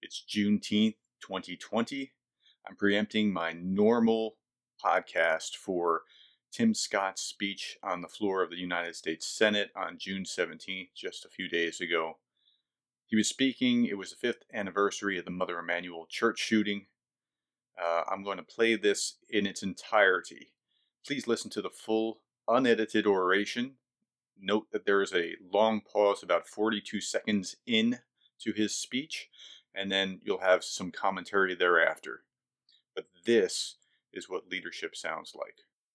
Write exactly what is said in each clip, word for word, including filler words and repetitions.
It's Juneteenth, twenty twenty. I'm preempting my normal podcast for Tim Scott's speech on the floor of the United States Senate on June seventeenth, just a few days ago. He was speaking. It was the fifth anniversary of the Mother Emanuel church shooting. Uh, I'm going to play this in its entirety. Please listen to the full, unedited oration. Note that there is a long pause about forty-two seconds in to his speech, and then you'll have some commentary thereafter. But this is what leadership sounds like.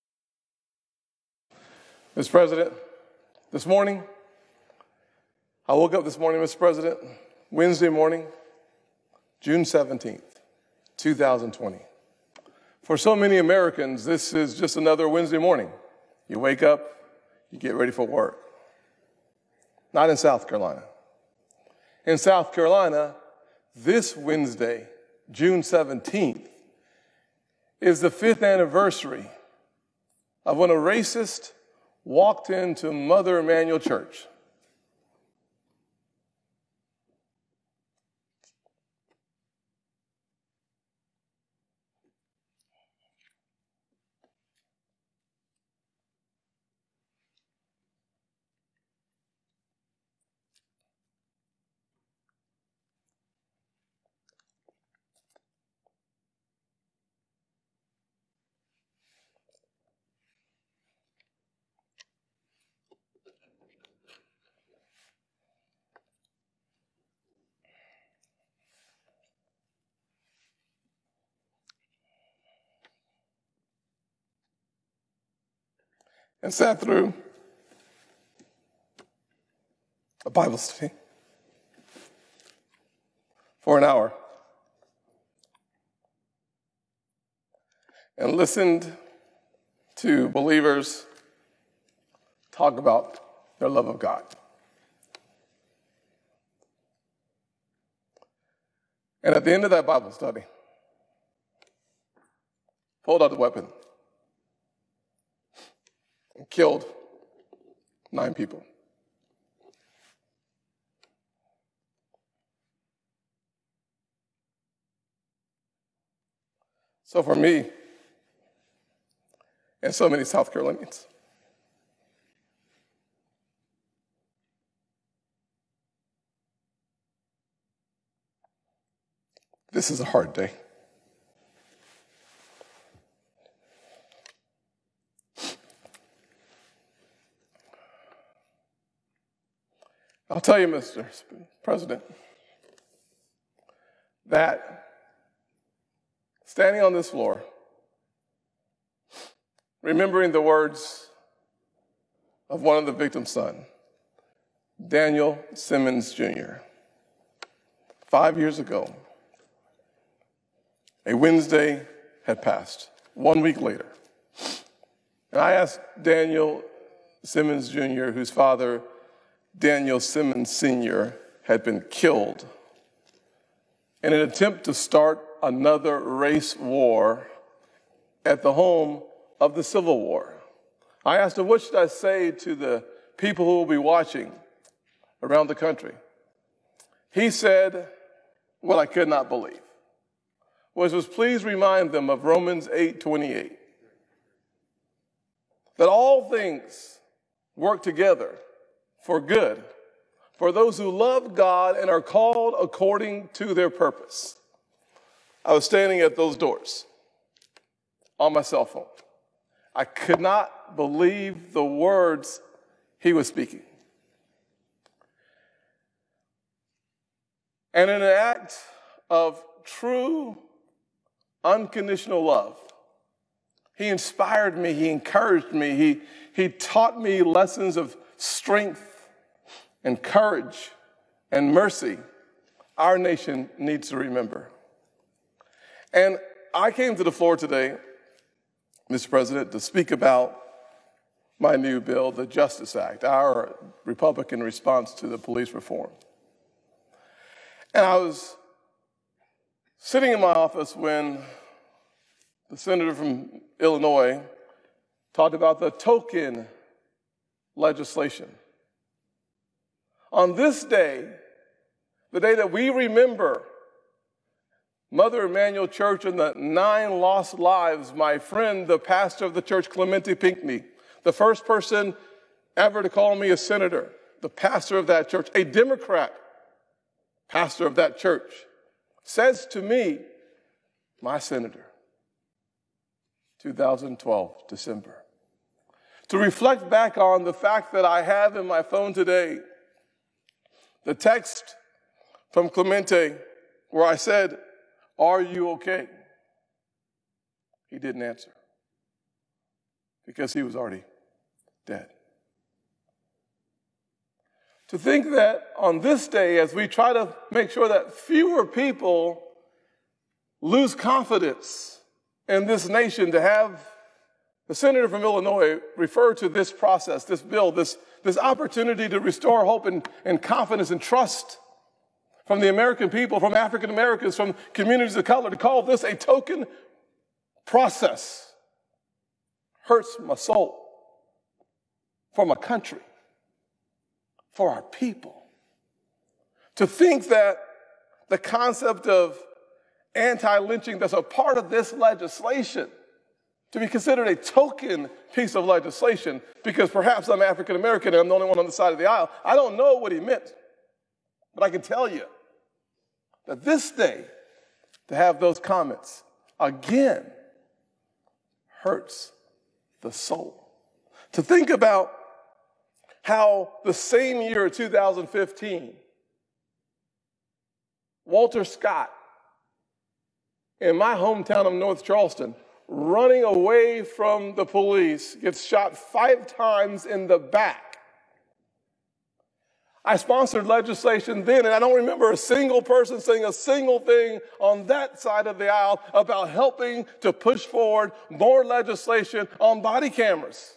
Mister President, this morning, I woke up this morning, Mister President, Wednesday morning, June seventeenth, two thousand twenty. For so many Americans, this is just another Wednesday morning. You wake up, you get ready for work. Not in South Carolina. In South Carolina, this Wednesday, June seventeenth, is the fifth anniversary of when a racist walked into Mother Emanuel Church. And sat through a Bible study for an hour and listened to believers talk about their love of God. And at the end of that Bible study, pulled out the weapon and killed nine people. So for me, and so many South Carolinians, this is a hard day. I'll tell you, Mister President, that standing on this floor, remembering the words of one of the victim's son, Daniel Simmons Junior, five years ago, a Wednesday had passed, one week later. And I asked Daniel Simmons Junior, whose father, Daniel Simmons Senior, had been killed in an attempt to start another race war at the home of the Civil War. I asked him, what should I say to the people who will be watching around the country? He said, what I could not believe, which was, please remind them of Romans eight twenty-eight, that all things work together for good, for those who love God and are called according to their purpose. I was standing at those doors on my cell phone. I could not believe the words he was speaking. And in an act of true, unconditional love, he inspired me, he encouraged me, he, he taught me lessons of strength and courage and mercy our nation needs to remember. And I came to the floor today, Mister President, to speak about my new bill, the Justice Act, our Republican response to the police reform. And I was sitting in my office when the senator from Illinois talked about the token legislation. On this day, the day that we remember Mother Emanuel Church and the nine lost lives, my friend, the pastor of the church, Clemente Pinckney, the first person ever to call me a senator, the pastor of that church, a Democrat pastor of that church, says to me, my senator, two thousand twelve, December, to reflect back on the fact that I have in my phone today the text from Clemente where I said, "Are you okay?" He didn't answer because he was already dead. To think that on this day, as we try to make sure that fewer people lose confidence in this nation, to have the senator from Illinois refer to this process, this bill, this, this opportunity to restore hope and, and confidence and trust from the American people, from African Americans, from communities of color, to call this a token process hurts my soul for my country, for our people. To think that the concept of anti-lynching that's a part of this legislation to be considered a token piece of legislation because perhaps I'm African American and I'm the only one on the side of the aisle. I don't know what he meant, but I can tell you that this day, to have those comments again hurts the soul. To think about how the same year, two thousand fifteen, Walter Scott, in my hometown of North Charleston, running away from the police, gets shot five times in the back. I sponsored legislation then, and I don't remember a single person saying a single thing on that side of the aisle about helping to push forward more legislation on body cameras.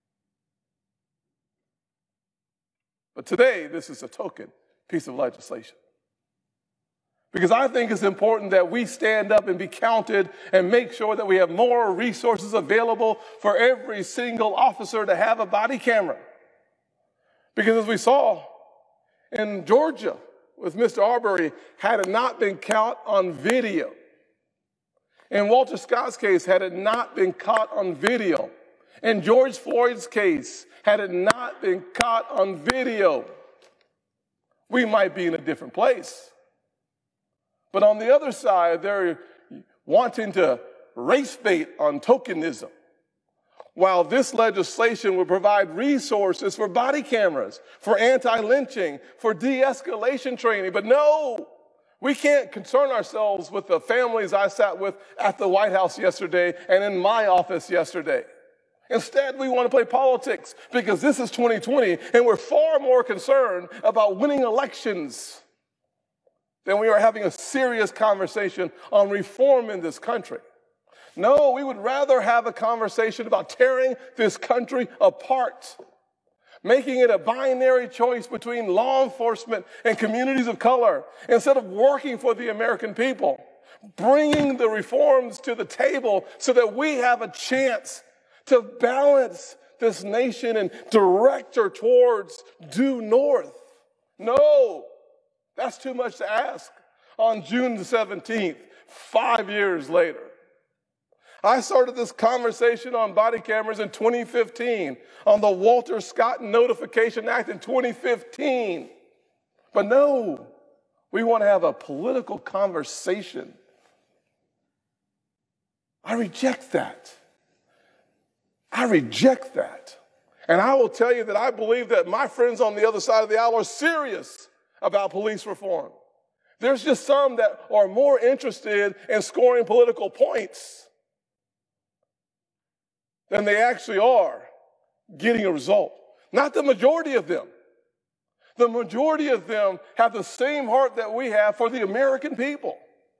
But today, this is a token piece of legislation. Because I think it's important that we stand up and be counted and make sure that we have more resources available for every single officer to have a body camera. Because as we saw in Georgia with Mister Arbery, had it not been caught on video, in Walter Scott's case, had it not been caught on video, in George Floyd's case, had it not been caught on video, we might be in a different place. But on the other side, they're wanting to race bait on tokenism, while this legislation will provide resources for body cameras, for anti-lynching, for de-escalation training. But no, we can't concern ourselves with the families I sat with at the White House yesterday and in my office yesterday. Instead, we want to play politics because this is twenty twenty, and we're far more concerned about winning elections than we are having a serious conversation on reform in this country. No, we would rather have a conversation about tearing this country apart, making it a binary choice between law enforcement and communities of color, instead of working for the American people, bringing the reforms to the table so that we have a chance to balance this nation and direct her towards due north. No, that's too much to ask on June the seventeenth, five years later. I started this conversation on body cameras in twenty fifteen, on the Walter Scott Notification Act in twenty fifteen. But no, we want to have a political conversation. I reject that. I reject that. And I will tell you that I believe that my friends on the other side of the aisle are serious about police reform. There's just some that are more interested in scoring political points than they actually are getting a result. Not the majority of them. The majority of them have the same heart that we have for the American people.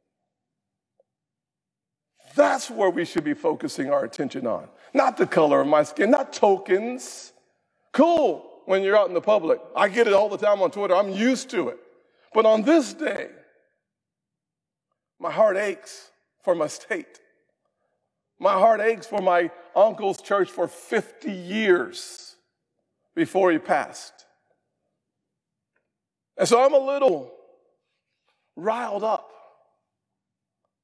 That's where we should be focusing our attention on. Not the color of my skin, not tokens. Cool when you're out in the public. I get it all the time on Twitter. I'm used to it. But on this day, my heart aches for my state. My heart aches for my uncle's church for fifty years before he passed. And so I'm a little riled up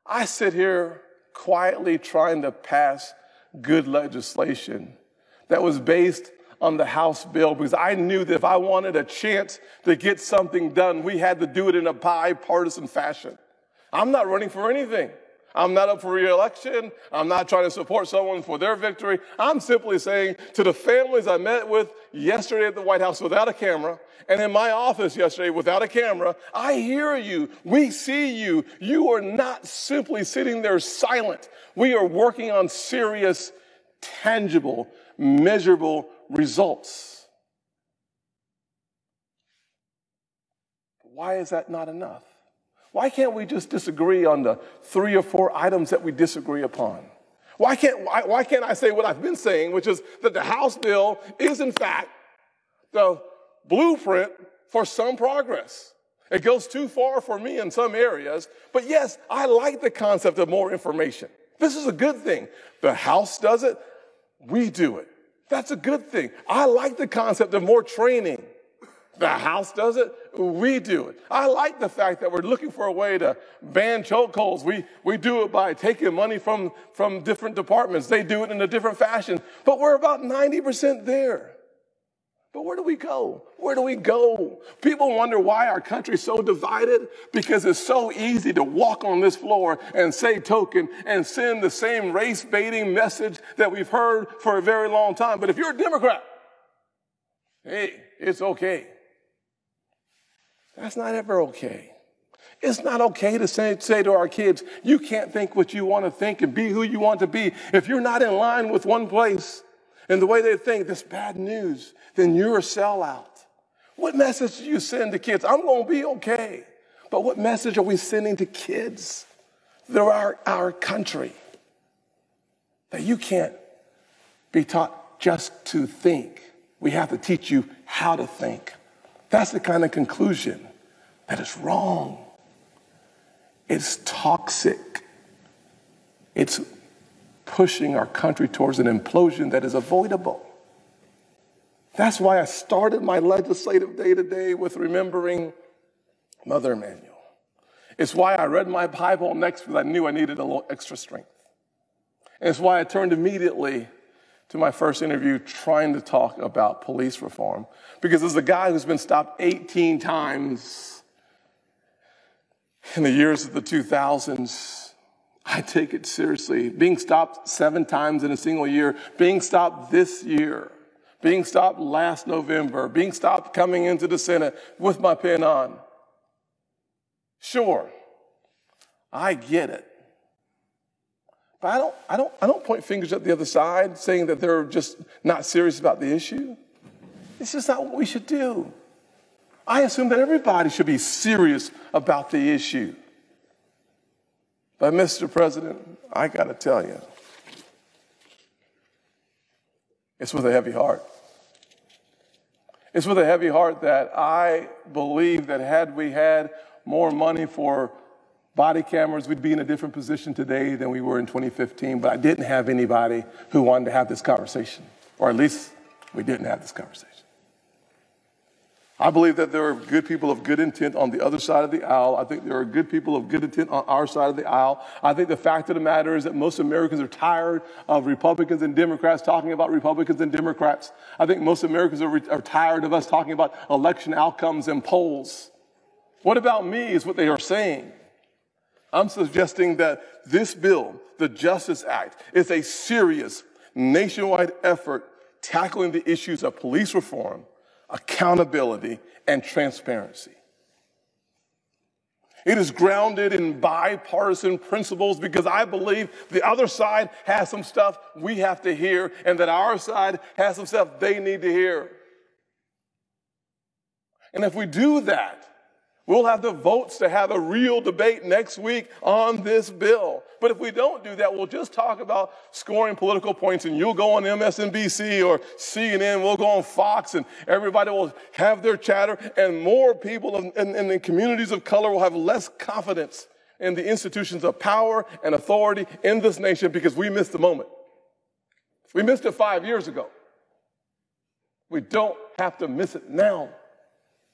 I sit here quietly trying to pass good legislation that was based on the House bill because I knew that if I wanted a chance to get something done, we had to do it in a bipartisan fashion. I'm not running for anything. I'm not up for re-election. I'm not trying to support someone for their victory. I'm simply saying to the families I met with yesterday at the White House without a camera and in my office yesterday without a camera, I hear you. We see you. You are not simply sitting there silent. We are working on serious, tangible, measurable results. Why is that not enough? Why can't we just disagree on the three or four items that we disagree upon? Why can't, why, why can't I say what I've been saying, which is that the House bill is, in fact, the blueprint for some progress? It goes too far for me in some areas, but yes, I like the concept of more information. This is a good thing. The House does it, we do it. That's a good thing. I like the concept of more training. The House does it, we do it. I like the fact that we're looking for a way to ban chokeholds. We, we do it by taking money from, from different departments. They do it in a different fashion. But we're about ninety percent there. But where do we go? Where do we go? People wonder why our country's so divided because it's so easy to walk on this floor and say token and send the same race-baiting message that we've heard for a very long time. But if you're a Democrat, hey, it's okay. That's not ever okay. It's not okay to say, say to our kids, you can't think what you want to think and be who you want to be. If you're not in line with one place and the way they think, that's bad news, then you're a sellout. What message do you send to kids? I'm going to be okay. But what message are we sending to kids through our, our country? That you can't be taught just to think. We have to teach you how to think. That's the kind of conclusion that is wrong. It's toxic. It's pushing our country towards an implosion that is avoidable. That's why I started my legislative day today with remembering Mother Emanuel. It's why I read my Bible next because I knew I needed a little extra strength. And it's why I turned immediately to my first interview trying to talk about police reform. Because as a guy who's been stopped eighteen times in the years of the two thousands, I take it seriously. Being stopped seven times in a single year, being stopped this year, being stopped last November, being stopped coming into the Senate with my pen on. Sure, I get it. But I don't, I don't, I don't point fingers at the other side saying that they're just not serious about the issue. It's just not what we should do. I assume that everybody should be serious about the issue. But Mister President, I got to tell you, it's with a heavy heart. It's with a heavy heart that I believe that had we had more money for body cameras, we'd be in a different position today than we were in twenty fifteen, but I didn't have anybody who wanted to have this conversation, or at least we didn't have this conversation. I believe that there are good people of good intent on the other side of the aisle. I think there are good people of good intent on our side of the aisle. I think the fact of the matter is that most Americans are tired of Republicans and Democrats talking about Republicans and Democrats. I think most Americans are, re- are tired of us talking about election outcomes and polls. What about me is what they are saying. I'm suggesting that this bill, the Justice Act, is a serious nationwide effort tackling the issues of police reform, accountability, and transparency. It is grounded in bipartisan principles because I believe the other side has some stuff we have to hear and that our side has some stuff they need to hear. And if we do that, we'll have the votes to have a real debate next week on this bill. But if we don't do that, we'll just talk about scoring political points, and you'll go on M S N B C or C N N, we'll go on Fox, and everybody will have their chatter, and more people in, in, in the communities of color will have less confidence in the institutions of power and authority in this nation because we missed the moment. We missed it five years ago. We don't have to miss it now.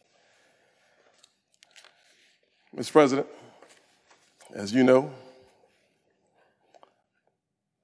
Mister President, as you know,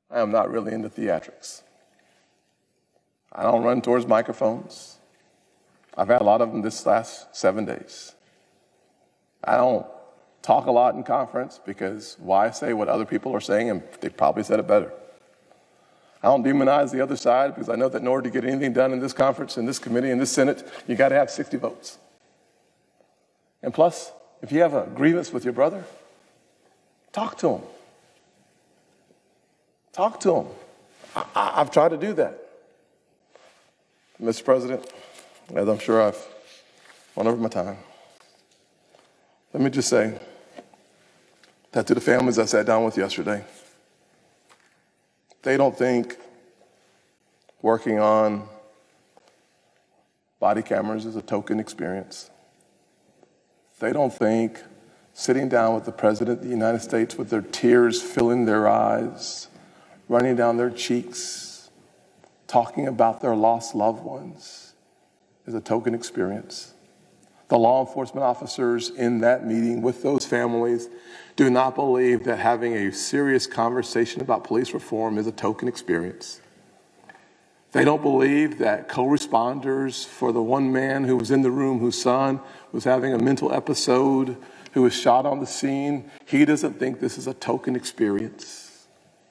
I am not really into theatrics. I don't run towards microphones. I've had a lot of them this last seven days. I don't talk a lot in conference because why say what other people are saying, and they probably said it better. I don't demonize the other side because I know that in order to get anything done in this conference, in this committee, in this Senate, you got to have sixty votes. And plus, if you have a grievance with your brother, talk to him. Talk to him. I, I, I've tried to do that. Mister President, as I'm sure I've run over my time, let me just say that to the families I sat down with yesterday, they don't think working on body cameras is a token experience. They don't think sitting down with the President of the United States with their tears filling their eyes, running down their cheeks, talking about their lost loved ones is a token experience. The law enforcement officers in that meeting with those families do not believe that having a serious conversation about police reform is a token experience. They don't believe that co-responders for the one man who was in the room whose son was having a mental episode, who was shot on the scene, he doesn't think this is a token experience.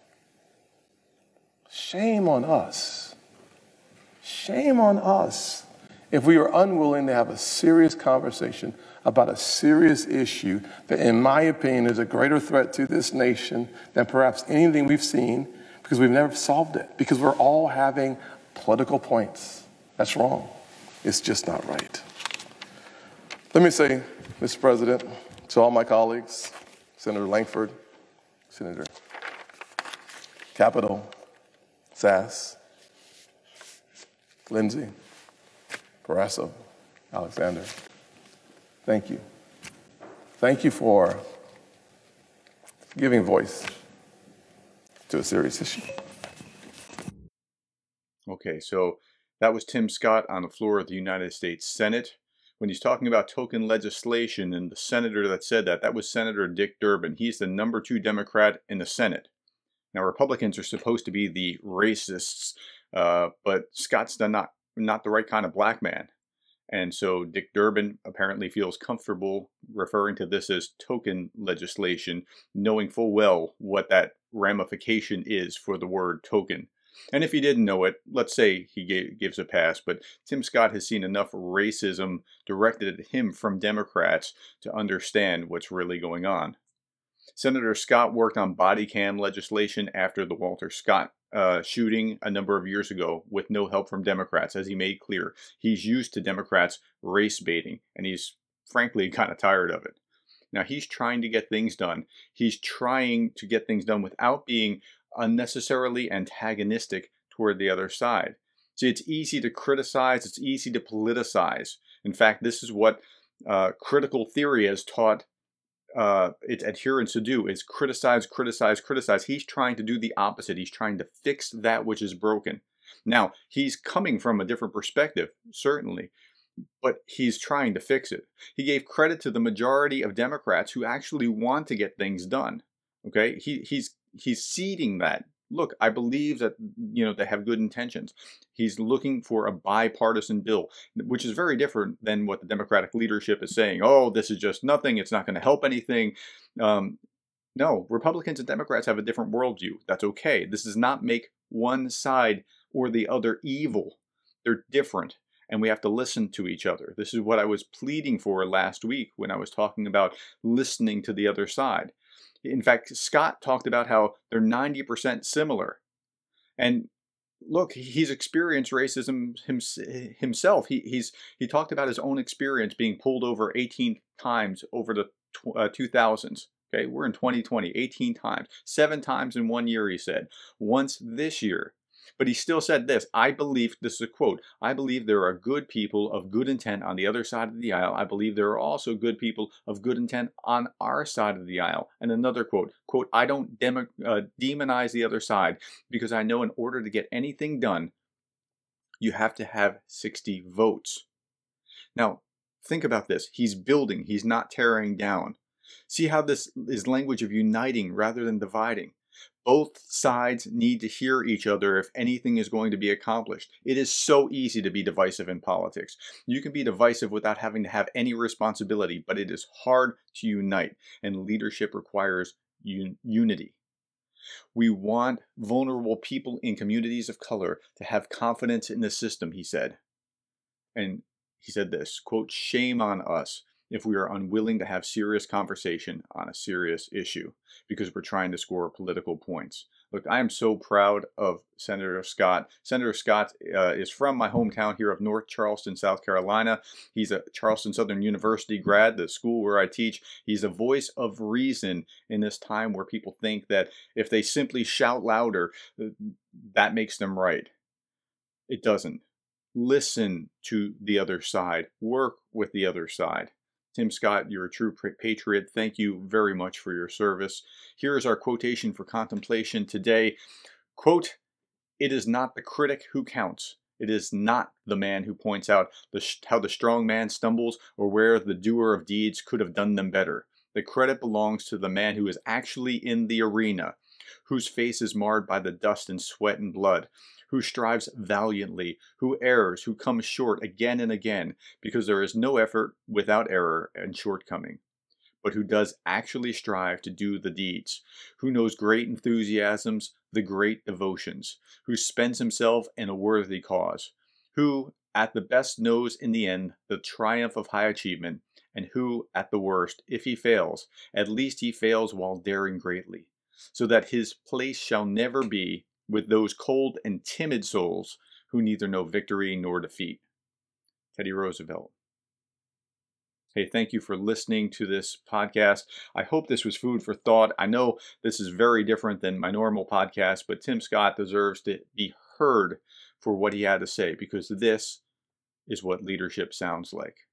Shame on us. Shame on us if we are unwilling to have a serious conversation about a serious issue that, in my opinion, is a greater threat to this nation than perhaps anything we've seen, because we've never solved it, because we're all having political points. That's wrong. It's just not right. Let me say, Mister President, to all my colleagues, Senator Lankford, Senator Capito, Sass, Lindsey, Barrasso, Alexander, thank you. Thank you for giving voice to a serious issue. Okay, so that was Tim Scott on the floor of the United States Senate. When he's talking about token legislation, and the senator that said that, that was Senator Dick Durbin. He's the number two Democrat in the Senate. Now, Republicans are supposed to be the racists, uh, but Scott's the not, not the right kind of black man. And so Dick Durbin apparently feels comfortable referring to this as token legislation, knowing full well what that ramification is for the word token. And if he didn't know it, let's say he gave, gives a pass, but Tim Scott has seen enough racism directed at him from Democrats to understand what's really going on. Senator Scott worked on body cam legislation after the Walter Scott uh, shooting a number of years ago with no help from Democrats, as he made clear. He's used to Democrats race baiting, and he's frankly kind of tired of it. Now, he's trying to get things done. He's trying to get things done without being unnecessarily antagonistic toward the other side. See, it's easy to criticize. It's easy to politicize. In fact, this is what uh, critical theory has taught uh, its adherents to do, is criticize, criticize, criticize. He's trying to do the opposite. He's trying to fix that which is broken. Now, he's coming from a different perspective, certainly, but he's trying to fix it. He gave credit to the majority of Democrats who actually want to get things done. Okay, he, he's he's seeding that. Look, I believe that, you know, they have good intentions. He's looking for a bipartisan bill, which is very different than what the Democratic leadership is saying. Oh, this is just nothing. It's not going to help anything. Um, no, Republicans and Democrats have a different worldview. That's okay. This does not make one side or the other evil. They're different, and we have to listen to each other. This is what I was pleading for last week when I was talking about listening to the other side. In fact, Scott talked about how they're ninety percent similar. And look, he's experienced racism himself. He, he's, he talked about his own experience being pulled over eighteen times over the uh, two thousands. Okay, we're in twenty twenty, eighteen times. Seven times in one year, he said. Once this year. But he still said this, I believe, this is a quote, I believe there are good people of good intent on the other side of the aisle. I believe there are also good people of good intent on our side of the aisle. And another quote, quote, I don't demo, uh, demonize the other side because I know in order to get anything done, you have to have sixty votes. Now, think about this. He's building, he's not tearing down. See how this is language of uniting rather than dividing. Both sides need to hear each other if anything is going to be accomplished. It is so easy to be divisive in politics. You can be divisive without having to have any responsibility, but it is hard to unite, and leadership requires un- unity. We want vulnerable people in communities of color to have confidence in the system, he said. And he said this, quote, "Shame on us if we are unwilling to have serious conversation on a serious issue because we're trying to score political points." Look, I am so proud of Senator Scott. Senator Scott uh, is from my hometown here of North Charleston, South Carolina. He's a Charleston Southern University grad, the school where I teach. He's a voice of reason in this time where people think that if they simply shout louder, that makes them right. It doesn't. Listen to the other side. Work with the other side. Tim Scott, you're a true patriot. Thank you very much for your service. Here is our quotation for contemplation today. Quote, "It is not the critic who counts. It is not the man who points out the, how the strong man stumbles or where the doer of deeds could have done them better. The credit belongs to the man who is actually in the arena, whose face is marred by the dust and sweat and blood, who strives valiantly, who errs, who comes short again and again, because there is no effort without error and shortcoming, but who does actually strive to do the deeds, who knows great enthusiasms, the great devotions, who spends himself in a worthy cause, who at the best knows in the end the triumph of high achievement, and who at the worst, if he fails, at least he fails while daring greatly, so that his place shall never be with those cold and timid souls who neither know victory nor defeat." Teddy Roosevelt. Hey, thank you for listening to this podcast. I hope this was food for thought. I know this is very different than my normal podcast, but Tim Scott deserves to be heard for what he had to say, because this is what leadership sounds like.